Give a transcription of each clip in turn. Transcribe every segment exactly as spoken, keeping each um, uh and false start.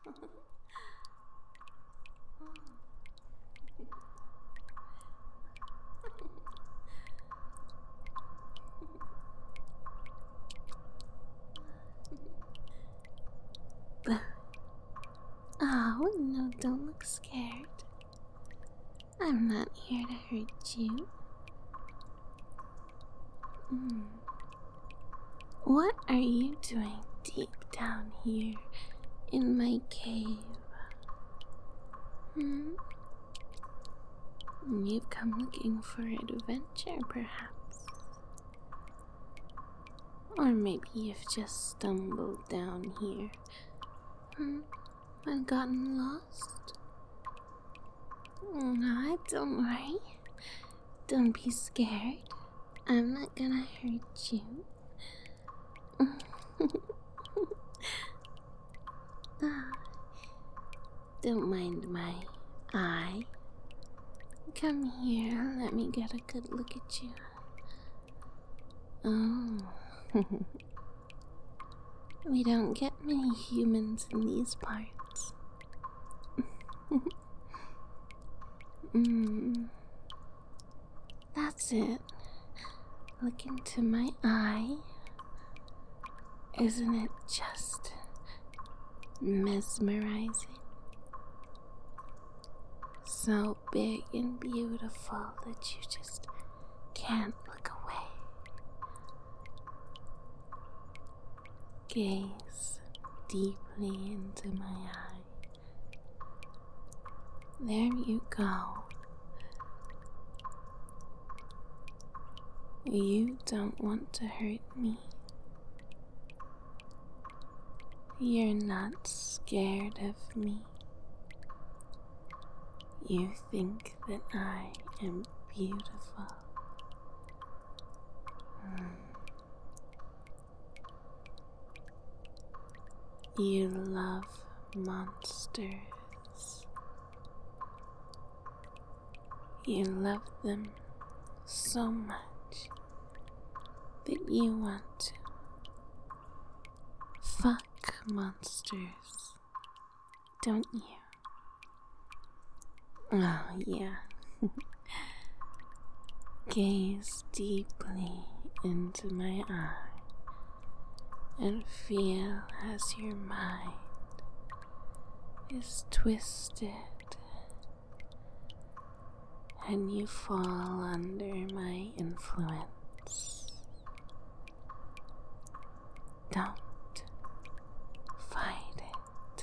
Oh, no, don't look scared. I'm not here to hurt you. Mm. What are you doing deep down here in my cave? Hmm? You've come looking for adventure, perhaps. Or maybe you've just stumbled down here hmm? and gotten lost. Nah, don't worry. Don't be scared. I'm not gonna hurt you. Ah, don't mind my eye. Come here, let me get a good look at you. Oh. We don't get many humans in these parts. mm. That's it. Look into my eye. Isn't it just mesmerizing? So big and beautiful that you just can't look away. Gaze deeply into my eye. There you go. You don't want to hurt me. You're not scared of me. You think that I am beautiful. Mm. You love monsters. You love them so much that you want to fuck monsters, don't you? Oh, yeah. Gaze deeply into my eye and feel as your mind is twisted and you fall under my influence. Don't fight it.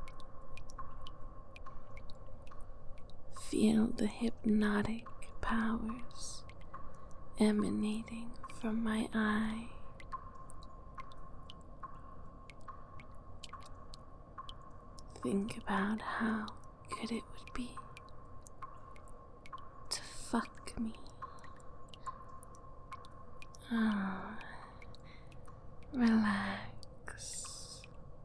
Feel the hypnotic powers emanating from my eye. Think about how good it would be to fuck me. Oh, relax.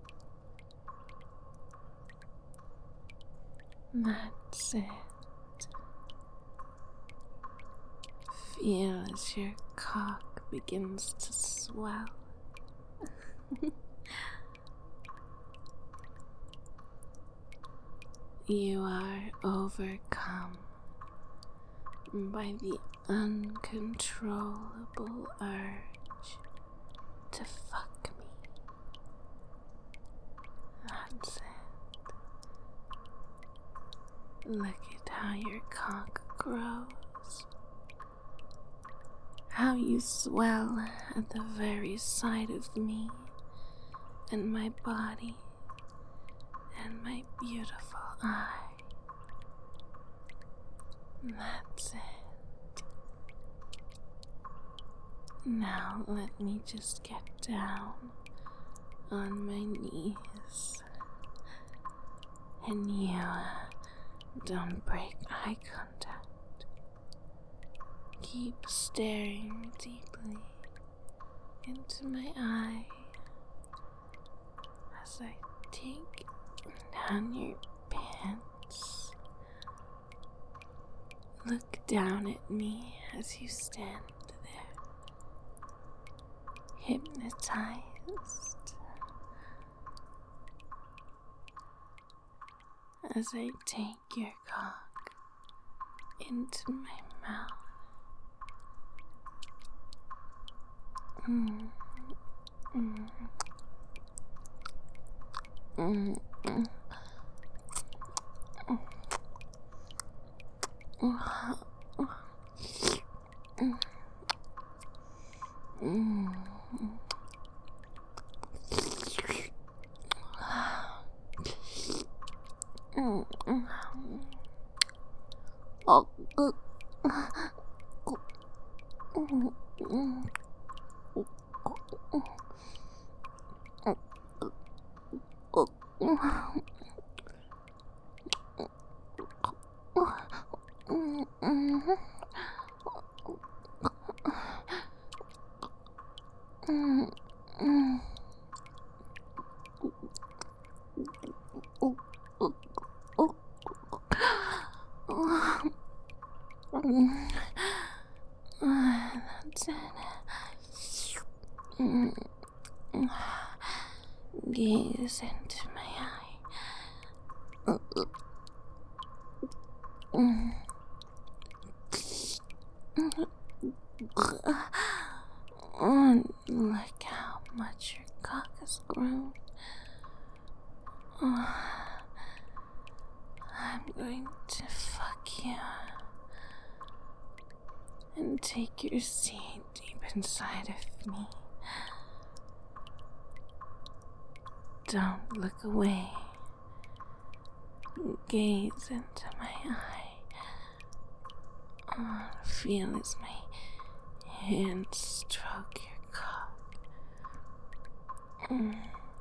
That's it. Feel as your cock begins to swell. You are overcome by the uncontrollable urge to fuck me. That's it. Look at how your cock grows. How you swell at the very sight of me and my body and my beautiful eye. That's it. Now let me just get down on my knees. And you don't break eye contact. Keep staring deeply into my eye as I take down your pants. Look down at me as you stand there, hypnotized. as I take your cock into my mouth. Mm. Mm. Mm. Mm. Mm. Oh. That's it. Gaze into my eye. Oh, look how much your cock has grown. Oh, I'm going to fuck you and take your seat deep inside of me. Don't look away. Gaze into my eye. Oh, feel as my hands stroke your cock. Mm.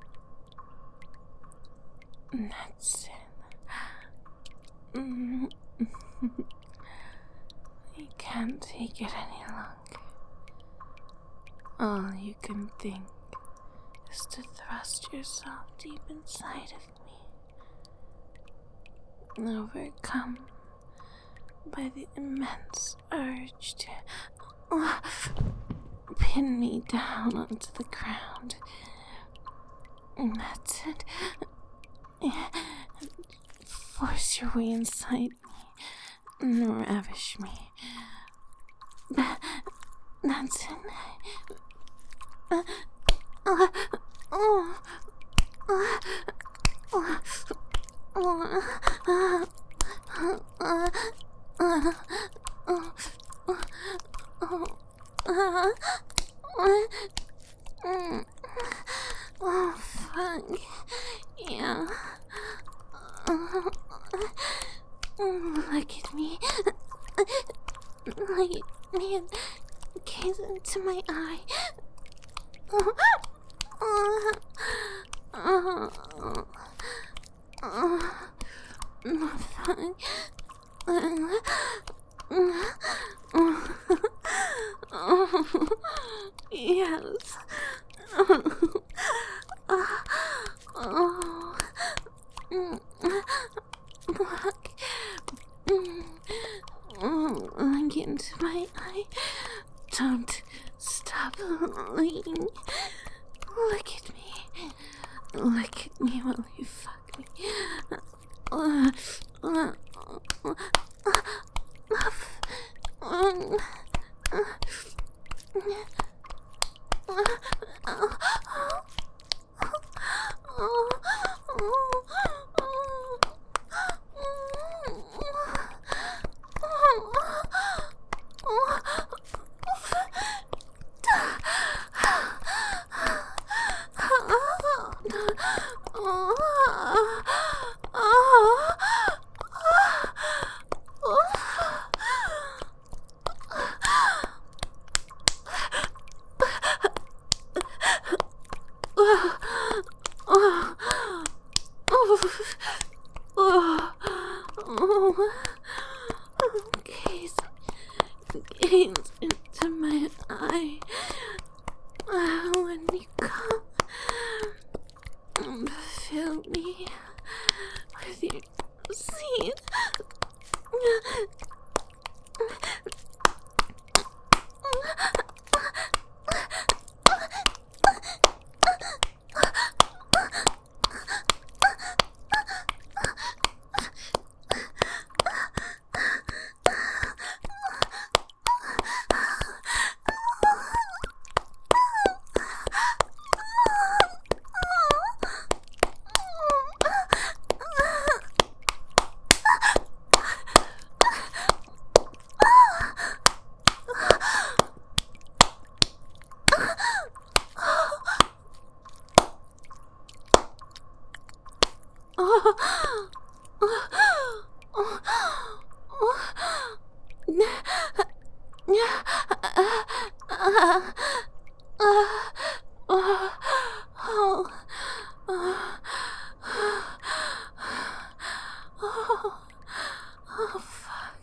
That's it. Mm. You can't take it any longer. All you can think is to thrust yourself deep inside of me, overcome by the immense urge to uh, pin me down onto the ground. And that's it. Force your way inside me and ravish me. That's it. Uh, uh, oh, uh, uh, uh, uh, uh, uh, uh, uh, oh, fuck. Yeah. Uh, look at me. Look at me and gaze into my eye. Oh, oh, oh, oh, oh, fuck. Yes. Oh. Look. Look into my eye. Don't stop looking. Look at me. Look at me while you fuck me. Uh, uh, uh, Gaze, gaze into my eye. Uh, when you come, fill me with your seed. Oh, fuck.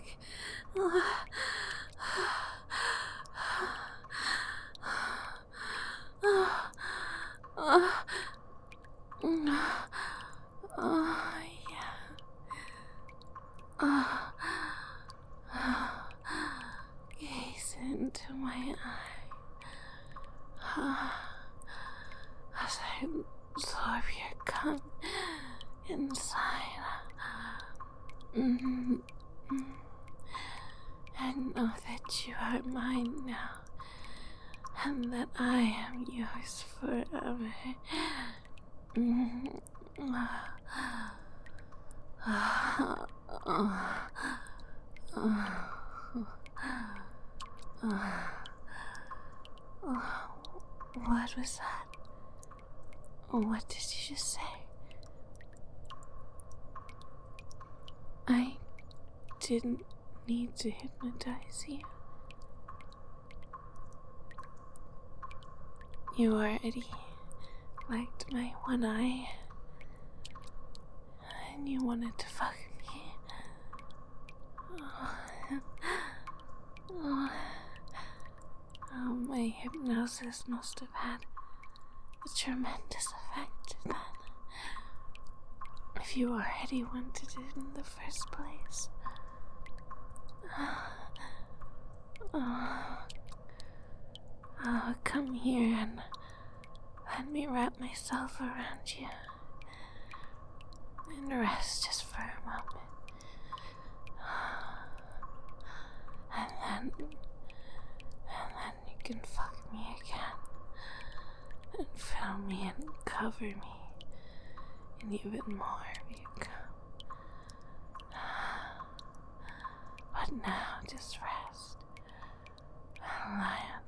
Oh, yeah. Gaze into my eye as I absorb your cum inside. Mm-hmm. And know that you are mine now, and that I am yours forever. Mm-hmm. What was that? What did you just say? I didn't need to hypnotize you. You already liked my one eye, and you wanted to fuck me. Oh, oh, oh, my hypnosis must have had a tremendous effect then. If you already wanted it in the first place. Oh, oh, come here and let me wrap myself around you and rest just for a moment. And then, and then you can fuck me again and fill me and cover me in even more of you come. But now just rest and lie on